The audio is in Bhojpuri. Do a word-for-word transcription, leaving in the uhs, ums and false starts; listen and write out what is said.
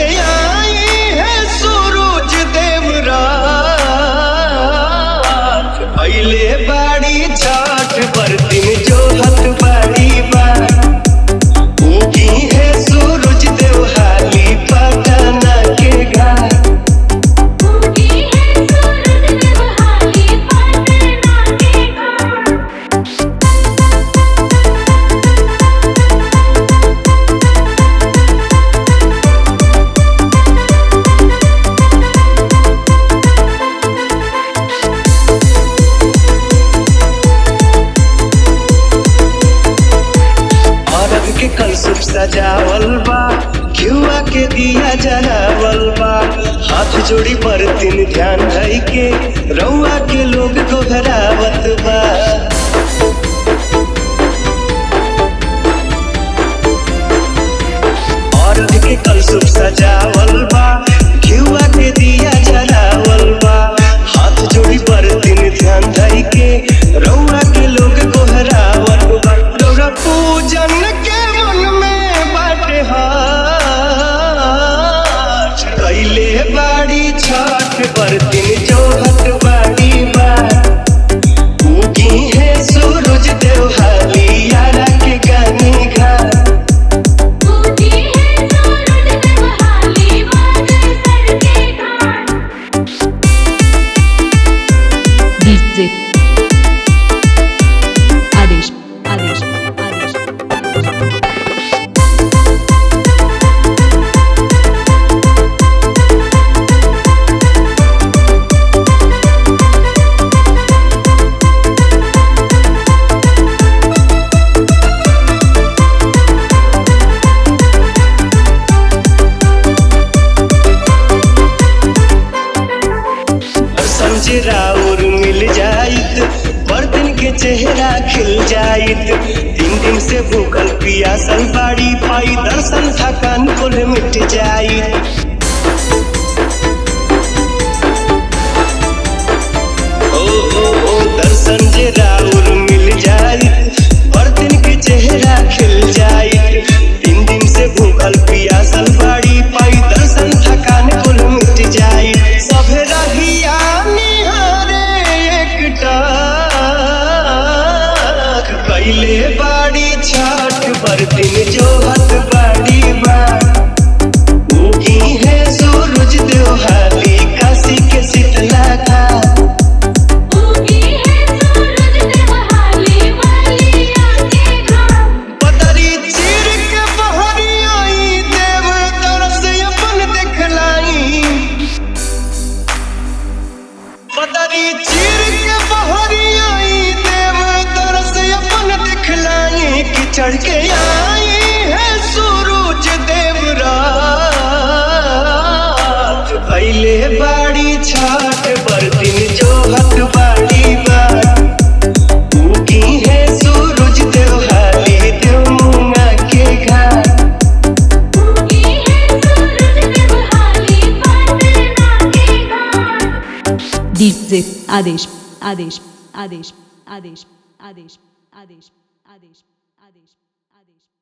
के आई है सूरज देवरात। अइले बाड़ी छठ बरतिन जो हत बाड़ी बा। उगी है सूरज देव हाली पटना के घाट। कलसुप सजावल बा, घिउआ के दिया जलावल बा। हाथ जोड़ी बरतिन ध्यान धई के रउआ के लोग गोहरावत बा। और के कलसुप सजावल बा, घिउआ के दिया जलावल बा। हाथ जोड़ी बरतिन ध्यान धई के रउआ के लोग गोहरावत बा। रउआ पूजन के कैले बाड़ी छठ बरतिन जो हत बाड़ी बा। उगी है सूरज देव हाली यारा के गानी घाट। डीजे आदेश आदेश आदेश राउर मिल जाइत बर्तन के चेहरा खिल जाइत। तीन दिन से भूखल पियासल बाड़ी पाई दर्शन थकान कुल मिट जाइत। ओ ओ ओ दर्शन जे राउर मिल जाइत बर्तन के चेहरा खिल जाइत। तीन दिन से भूखल पियासल बाड़ी पाई दर्शन थकान कुल मिट जाइत। सभे रहिया कैले बाड़ी छठ बरतिन जो हत बाड़ी बा। उगी है सूरज देव हाली काशी के शीतला घाट। बदरी चीर के बहरी आई देव तरस अपन देखलाई। बदरी चीर के बहरी आई देव तरस अपन दिखलाई। कि चढ़ के आई है सूरज देवरात। अइले बाड़ी छठ बरतिन जो हत बाड़ी बा। उगी है सूरज देव हाली देव मुंगा के घाट। डीजे आदेश आदेश आदेश आदेश आदेश आदेश आदेश आदेश आदेश